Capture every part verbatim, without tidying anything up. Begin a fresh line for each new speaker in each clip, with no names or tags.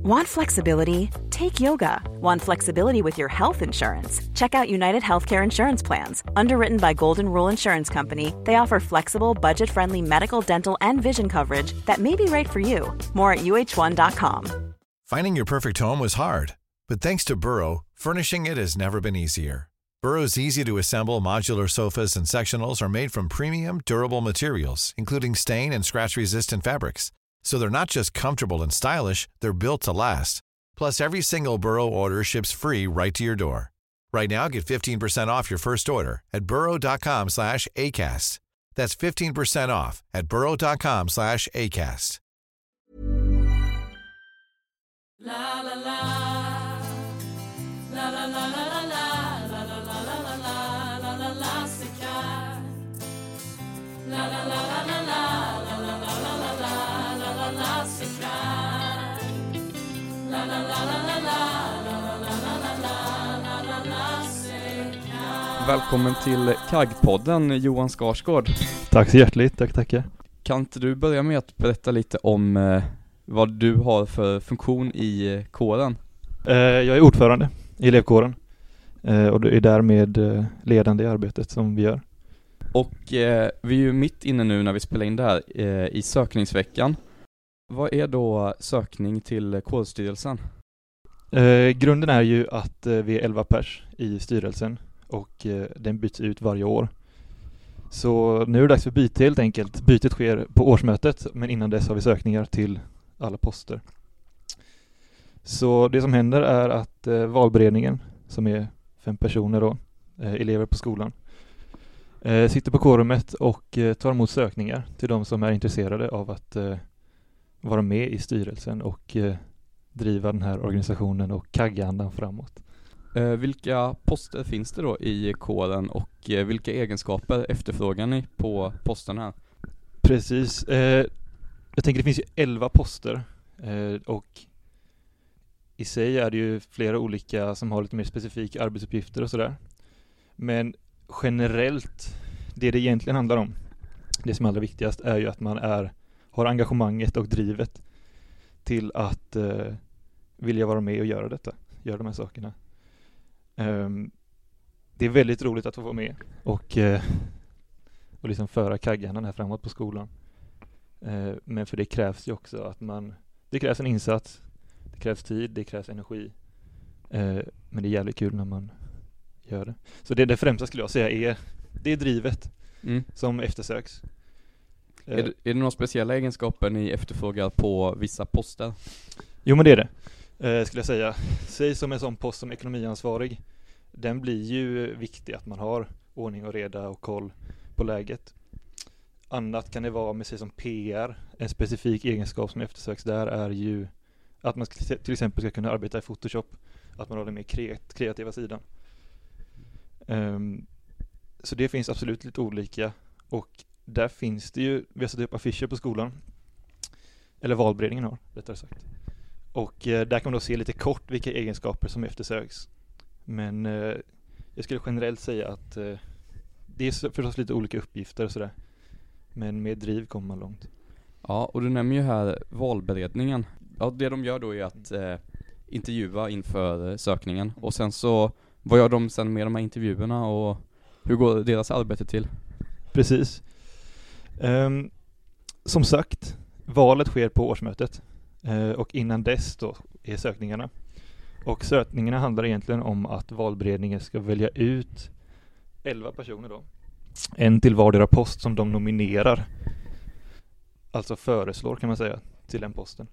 Want flexibility? Take yoga. Want flexibility with your health insurance? Check out United Healthcare Insurance Plans. Underwritten by Golden Rule Insurance Company, they offer flexible, budget-friendly medical, dental, and vision coverage that may be right for you. More at U H one dot com.
Finding your perfect home was hard, but thanks to Burrow, furnishing it has never been easier. Burrow's easy-to-assemble modular sofas and sectionals are made from premium, durable materials, including stain and scratch-resistant fabrics. So they're not just comfortable and stylish, they're built to last. Plus, every single Burrow order ships free right to your door. Right now, get fifteen percent off your first order at burrow.com slash ACAST. That's fifteen percent off at burrow.com slash ACAST.
La la la. La la la la la la la la la la la la la la la sika. La la la la la la la la la la la la la la la sika. La la la la la la la la la la la la la sika.
Välkommen till Kaggpodden, Johan Skarsgård.
Tack så hjärtligt, tack tackar.
Kan inte du börja med att berätta lite om eh, vad du har för funktion i eh, kåren?
Eh, jag är ordförande i elevkåren eh, och är därmed eh, ledande i arbetet som vi gör.
Och eh, vi är ju mitt inne nu när vi spelar in det här eh, i sökningsveckan. Vad är då sökning till kårstyrelsen?
Eh, grunden är ju att eh, vi är elva pers i styrelsen och eh, den byts ut varje år. Så nu är det dags för byte helt enkelt. Bytet sker på årsmötet, men innan dess har vi sökningar till alla poster. Så det som händer är att eh, valberedningen, som är fem personer då, eh, elever på skolan, eh, sitter på kårrummet och eh, tar emot sökningar till de som är intresserade av att eh, vara med i styrelsen och eh, driva den här organisationen och kaggandan framåt.
Eh, vilka poster finns det då i kåren och eh, vilka egenskaper efterfrågar ni på posterna här?
Precis. Eh, jag tänker det finns ju elva poster eh, och i sig är det ju flera olika som har lite mer specifika arbetsuppgifter och sådär. Men generellt, det det egentligen handlar om, det som är allra viktigast är ju att man är, har engagemanget och drivet till att eh, vilja vara med och göra detta, göra de här sakerna. Um, det är väldigt roligt att få vara med och, uh, och liksom föra kaggarna här framåt på skolan. Uh, men för det krävs ju också att man, det krävs en insats, det krävs tid, det krävs energi. Uh, men det är jävligt kul när man gör det. Så det, det främsta skulle jag säga är, det är drivet mm. som eftersöks. Uh,
är, det, är det några speciella egenskaper ni efterfrågar på vissa poster?
Jo, men det är det. Uh, skulle jag säga. Säg som en sån post som ekonomiansvarig. Den blir ju viktig att man har ordning och reda och koll på läget. Annat kan det vara med sig som P R. En specifik egenskap som eftersöks där är ju att man till exempel ska kunna arbeta i Photoshop. Att man har den mer kreat- kreativa sidan. Um, så det finns absolut lite olika. Och där finns det ju, vi har satt upp affischer på skolan. Eller valberedningen har, rättare sagt. Och eh, där kan man då se lite kort vilka egenskaper som eftersöks. Men eh, jag skulle generellt säga att eh, det är förstås lite olika uppgifter och sådär. Men med driv kommer man långt.
Ja, och du nämner ju här valberedningen. Ja, det de gör då är att eh, intervjua inför eh, sökningen. Och sen så, vad gör de sen med de här intervjuerna och hur går deras arbete till?
Precis. Um, som sagt, valet sker på årsmötet. Uh, och innan dess då är sökningarna. Och sökningarna handlar egentligen om att valberedningen ska välja ut elva personer då. En till vardera post som de nominerar. Alltså föreslår kan man säga till den posten.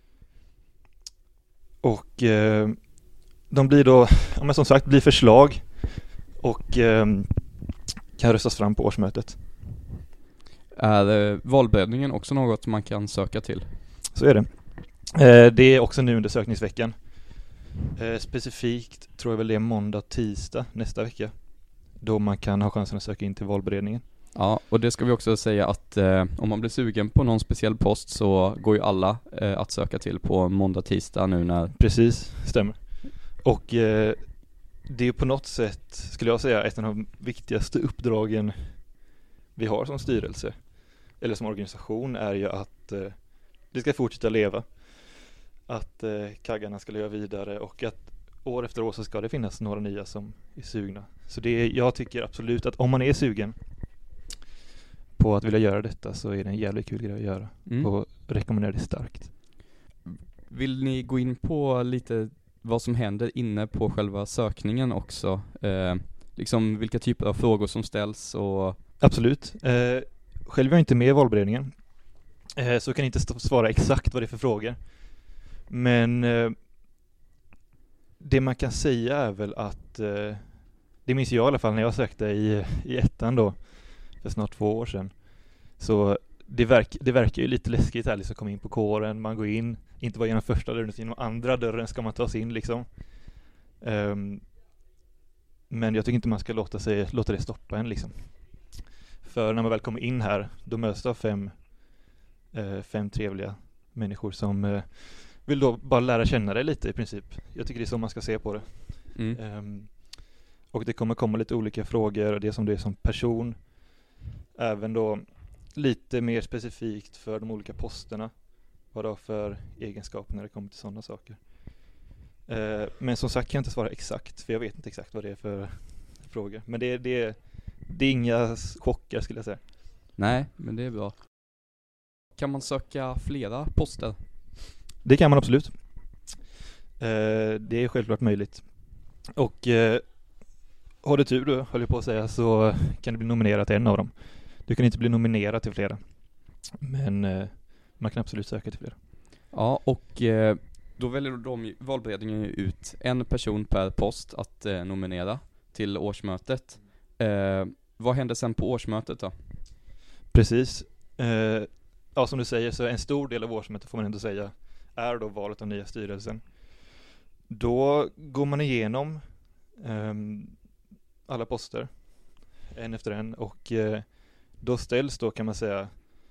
Och eh, de blir då, ja, men som sagt, blir förslag och eh, kan röstas fram på årsmötet.
Är eh, valberedningen också något man kan söka till?
Så är det. Eh, det är också nu under sökningsveckan. Eh, specifikt tror jag väl det är måndag, tisdag nästa vecka. Då man kan ha chansen att söka in till valberedningen.
Ja, och det ska vi också säga att eh, om man blir sugen på någon speciell post så går ju alla eh, att söka till på måndag, tisdag nu när...
Precis, stämmer. Och eh, det är på något sätt, skulle jag säga, ett av de viktigaste uppdragen vi har som styrelse eller som organisation är ju att eh, det ska fortsätta leva. att eh, kaggarna ska leva vidare och att år efter år så ska det finnas några nya som är sugna. Så det är, jag tycker absolut att om man är sugen på att vilja göra detta så är det en jävligt kul grej att göra
Mm.
och rekommenderar det starkt.
Vill ni gå in på lite vad som händer inne på själva sökningen också? Eh, liksom vilka typer av frågor som ställs och...
Absolut. Eh, själv är jag inte med i valberedningen eh, så jag kan inte stå- svara exakt vad det är för frågor. Men eh, det man kan säga är väl att eh, det minns jag i alla fall när jag sökte i, i ettan då för snart två år sedan. Så det, verk, det verkar ju lite läskigt här liksom att komma in på kåren. Man går in, inte bara genom första dörren utan genom andra dörren ska man ta sig in liksom. Um, men jag tycker inte man ska låta, sig, låta det stoppa en liksom. För när man väl kommer in här då möts av fem, eh, fem trevliga människor som eh, vill då bara lära känna dig lite i princip. Jag tycker det är så man ska se på det.
Mm.
Um, och det kommer komma lite olika frågor, det som du är som person. Även då lite mer specifikt för de olika posterna. Vad det har för egenskaper när det kommer till sådana saker. Uh, men som sagt kan jag inte svara exakt, för jag vet inte exakt vad det är för frågor. Men det, det, det är inga chockar skulle jag säga.
Nej, men det är bra. Kan man söka flera poster?
Det kan man absolut. Uh, det är självklart möjligt. Och uh, har du tur då, höll jag på att säga, så kan du bli nominerad till en av dem. Du kan inte bli nominerad till flera. Men uh, man kan absolut söka till flera.
Ja, och eh, då väljer de valberedningen ut en person per post att eh, nominera till årsmötet. Eh, vad händer sen på årsmötet då?
Precis. Uh, ja, som du säger så en stor del av årsmötet får man ändå säga är då valet av nya styrelsen. Då går man igenom um, alla poster en efter en och uh, då ställs då kan man säga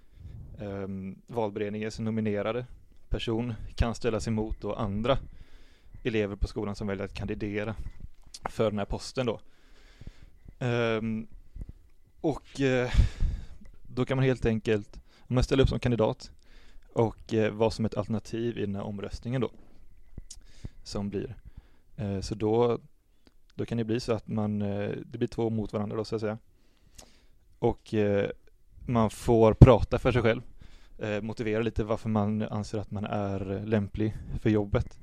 um, valberedningens nominerade person kan ställas emot då andra elever på skolan som väljer att kandidera för den här posten då. Um, och uh, då kan man helt enkelt om man ställer upp som kandidat och uh, vara som ett alternativ i den här omröstningen då som blir. Uh, så då då kan det bli så att man uh, det blir två mot varandra då så att säga. Och uh, man får prata för sig själv. Eh, motivera lite varför man anser att man är lämplig för jobbet.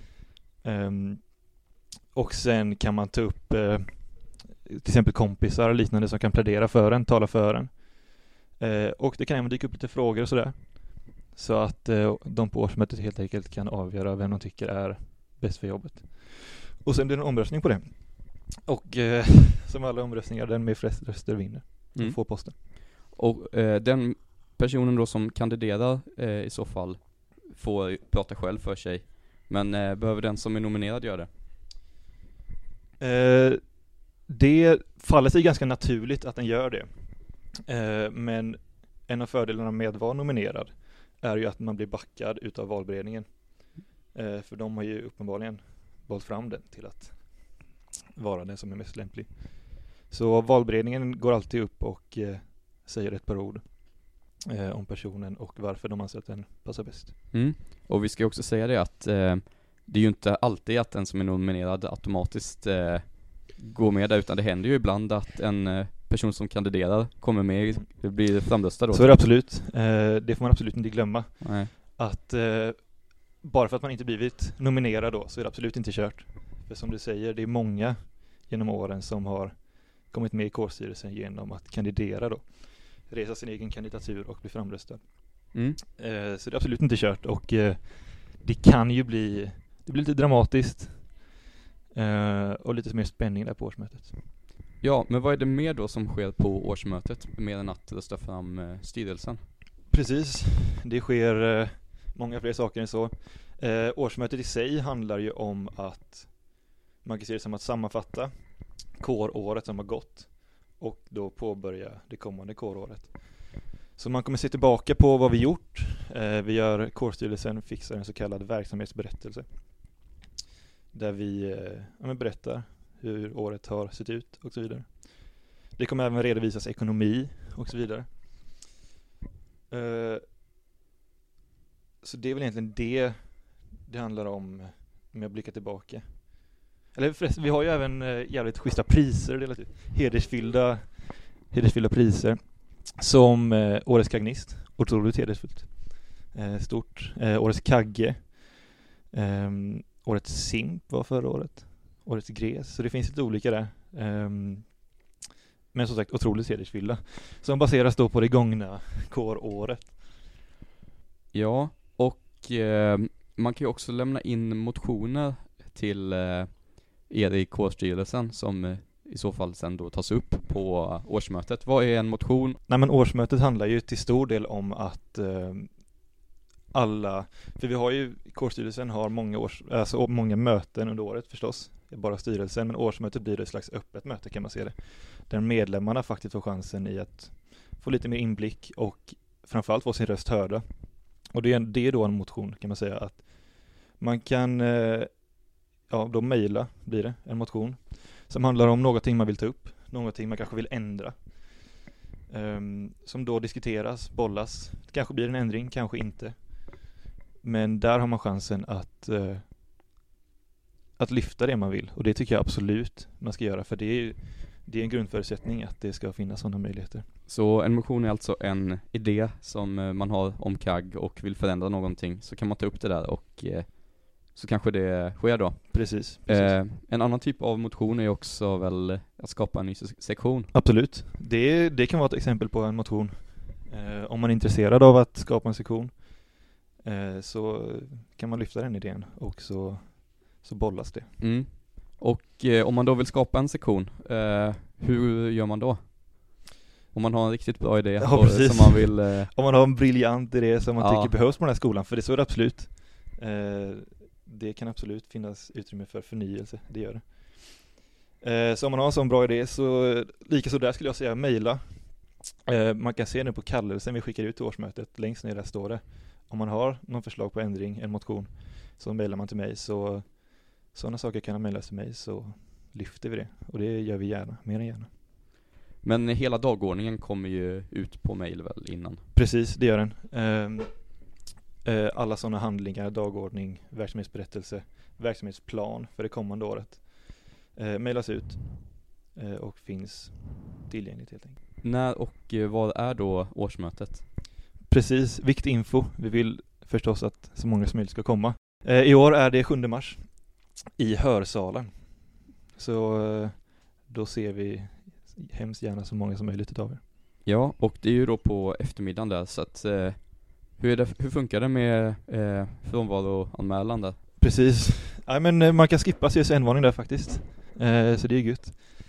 Um, och sen kan man ta upp eh, till exempel kompisar och liknande som kan plädera för en, tala för en. Eh, och det kan även dyka upp lite frågor och sådär. Så att eh, de på årsmötet helt enkelt kan avgöra vem de tycker är bäst för jobbet. Och sen blir det en omröstning på det. Och eh, som alla omröstningar, den med flest röster vinner.
Mm.
Får posten.
Och eh, den personen då som kandiderar eh, i så fall får prata själv för sig. Men eh, behöver den som är nominerad göra det?
Eh, det faller sig ganska naturligt att den gör det. Eh, men en av fördelarna med att vara nominerad är ju att man blir backad utav valberedningen. Eh, för de har ju uppenbarligen valt fram den till att vara den som är mest lämplig. Så valberedningen går alltid upp och eh, säger ett par ord eh, om personen och varför de anser att den passar bäst.
Mm. Och vi ska också säga det att eh, det är ju inte alltid att den som är nominerad automatiskt eh, går med där, utan det händer ju ibland att en eh, person som kandiderar kommer med, blir framröstad då.
Så är det absolut. Eh, det får man absolut inte glömma.
Nej.
Att eh, bara för att man inte blivit nominerad då så är det absolut inte kört. För som du säger, det är många genom åren som har kommit med i kårstyrelsen genom att kandidera då. Resa sin egen kandidatur och bli framröstad.
Mm.
Eh, så det är absolut inte kört och eh, det kan ju bli det blir lite dramatiskt eh, och lite mer spänning där på årsmötet.
Ja, men vad är det mer då som sker på årsmötet mer än att rösta fram eh, styrelsen?
Precis, det sker eh, många fler saker än så. Eh, årsmötet i sig handlar ju om att man kan se det som att sammanfatta kåråret som har gått och då påbörja det kommande kåråret. Så man kommer se tillbaka på vad vi gjort. Eh, vi gör kårstyrelsen fixar en så kallad verksamhetsberättelse. Där vi eh, ja, men berättar hur året har sett ut och så vidare. Det kommer även redovisas ekonomi och så vidare. Eh, så det är väl egentligen det det handlar om, om jag blickar tillbaka. Eller förresten, vi har ju även eh, jävligt schyssta priser, det är lite hedersfyllda, hedersfyllda priser. Som eh, Årets Kagnist, otroligt hedersfullt. Eh, stort. Eh, årets Kagge. Eh, årets Simp var förra året. Årets Gres. Så det finns lite olika där. Eh, men som sagt, otroligt hedersfyllda. Som baseras då på det gångna kåråret.
Ja, och eh, man kan ju också lämna in motioner till eh, er i kårstyrelsen som eh, i så fall sen då tas upp på årsmötet. Vad är en motion?
Nej, men årsmötet handlar ju till stor del om att eh, alla, för vi har ju, kårstyrelsen har många, års, alltså många möten under året förstås, bara styrelsen, men årsmötet blir ett slags öppet möte kan man se det. Där medlemmarna faktiskt får chansen i att få lite mer inblick och framförallt få sin röst hörda. Och det är, det är då en motion kan man säga, att man kan eh, ja, då mejla blir det, en motion som handlar om någonting man vill ta upp, någonting man kanske vill ändra. Um, som då diskuteras, bollas. Det kanske blir en ändring, kanske inte. Men där har man chansen att uh, att lyfta det man vill. Och det tycker jag absolut man ska göra. För det är, det är en grundförutsättning att det ska finnas sådana möjligheter.
Så en motion är alltså en idé som man har om K A G och vill förändra någonting. Så kan man ta upp det där och eh, så kanske det sker då.
Precis. precis.
Eh, en annan typ av motion är också väl att skapa en ny sektion.
Absolut. Det, det kan vara ett exempel på en motion. Eh, om man är intresserad av att skapa en sektion eh, så kan man lyfta den idén och så, så bollas det.
Mm. Och eh, om man då vill skapa en sektion, eh, hur gör man då? Om man har en riktigt bra idé
ja,
och, som man vill... Eh...
Om man har en briljant idé som man
ja.
tycker behövs på den här skolan, för det så är det absolut. Eh, det kan absolut finnas utrymme för förnyelse, det gör det. Eh, så om man har en sån bra idé så, lika så där skulle jag säga, mejla. Eh, man kan se nu på kallelsen vi skickar ut till årsmötet, längst ner där står det. Om man har någon förslag på ändring, en motion, så mejlar man till mig. Så sådana saker kan mejlas till mig, så lyfter vi det. Och det gör vi gärna, mer än gärna.
Men hela dagordningen kommer ju ut på mejl väl innan?
Precis, det gör den. Eh, alla sådana handlingar, dagordning, verksamhetsberättelse, verksamhetsplan för det kommande året eh, mejlas ut eh, och finns tillgängligt helt enkelt.
När och eh, vad är då årsmötet?
Precis, viktig info. Vi vill förstås att så många som möjligt ska komma. Eh, I år är det sjunde mars i Hörsalen. Så eh, då ser vi hemskt gärna så många som möjligt utav er.
Ja, och det är ju då på eftermiddagen där, så att eh, hur, är det, hur funkar det med eh, frånvaroanmälan där?
Precis. Ja, men man kan skippa C S N-varning där faktiskt. Eh, så det är gött.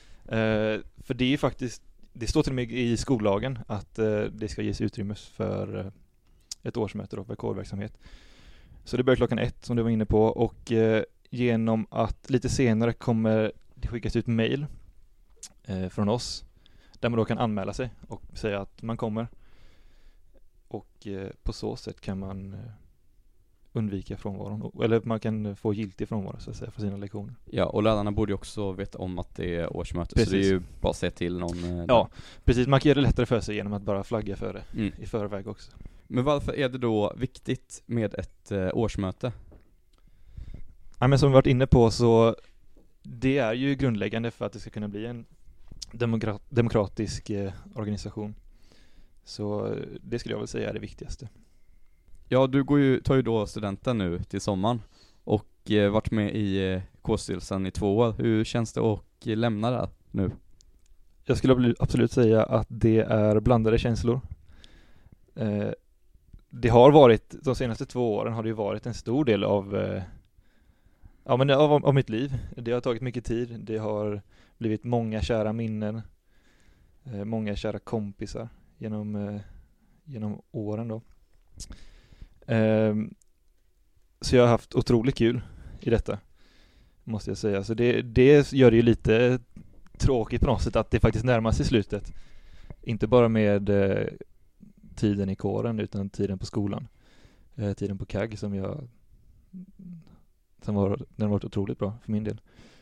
Eh, för det är faktiskt, det står till och med i skollagen att eh, det ska ges utrymme för eh, ett årsmöte då, för kårverksamhet. Så det börjar klockan ett som du var inne på, och eh, genom att lite senare kommer det skickas ut mejl eh, från oss där man då kan anmäla sig och säga att man kommer. Och eh, på så sätt kan man eh, undvika frånvaron. Eller man kan få giltig frånvaro så att säga för sina lektioner.
Ja, och lärarna borde ju också veta om att det är årsmöte.
Precis.
Så det är ju bara att se till någon... Eh,
ja, precis. Man kan göra det lättare för sig genom att bara flagga för det
mm.
i förväg också.
Men varför är det då viktigt med ett eh, årsmöte?
Ja, men som vi varit inne på, så det är ju grundläggande för att det ska kunna bli en demokrat- demokratisk eh, organisation. Så det skulle jag väl säga är det viktigaste.
Ja, du går ju, tar ju då studenten nu till sommaren och eh, varit med i eh, kårstyrelsen i två år. Hur känns det att lämna där nu?
Jag skulle absolut säga att det är blandade känslor. Eh, det har varit, de senaste två åren har det ju varit en stor del av, eh, ja, men av, av mitt liv. Det har tagit mycket tid. Det har blivit många kära minnen. Eh, många kära kompisar genom, eh, genom åren då. Eh, så jag har haft otroligt kul i detta, måste jag säga. Så det, det gör det ju lite tråkigt på något sätt att det faktiskt närmar sig slutet. Inte bara med eh, tiden i kåren utan tiden på skolan. Eh, tiden på K A G som jag som var, den har varit otroligt bra för min del.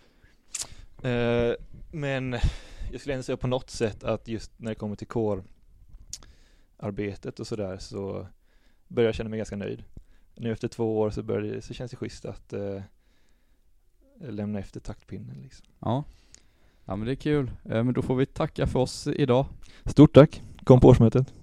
Eh, men jag skulle ändå säga på något sätt att just när det kommer till kårarbetet och sådär så börjar jag känna mig ganska nöjd. nu efter två år så, börjar det, så känns det schysst att eh, lämna efter taktpinnen. Liksom.
Ja. Ja, men det är kul. Eh, men då får vi tacka för oss idag.
Stort tack. Kom på årsmötet.